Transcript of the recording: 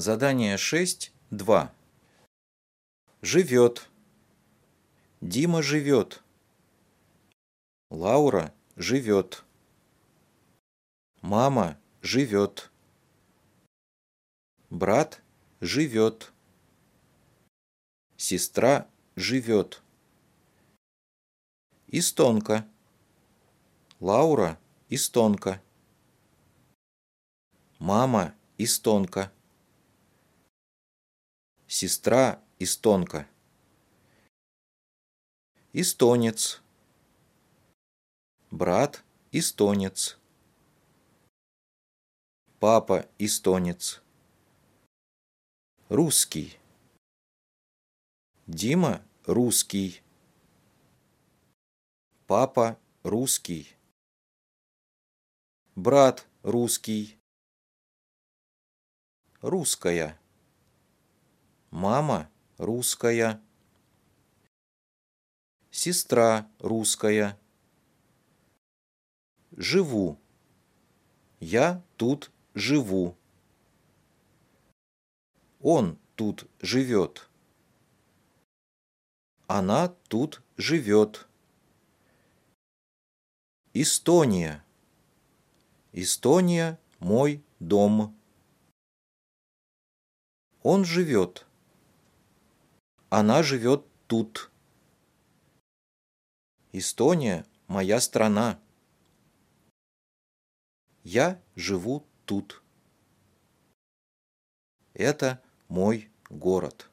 Задание 6.2. Живет. Дима живет. Лаура живет. Мама живет. Брат живет. Сестра живет. Истонка. Лаура истонка. Мама истонка. Сестра истонка. Эстонец. Брат эстонец. Папа эстонец. Русский. Дима русский. Папа русский. Брат русский. Русская. Мама русская. Сестра русская. Живу. Я тут живу. Он тут живет. Она тут живет. Эстония. Эстония – мой дом. Он живет. Она живет тут. Эстония – моя страна. Я живу тут. Это мой город.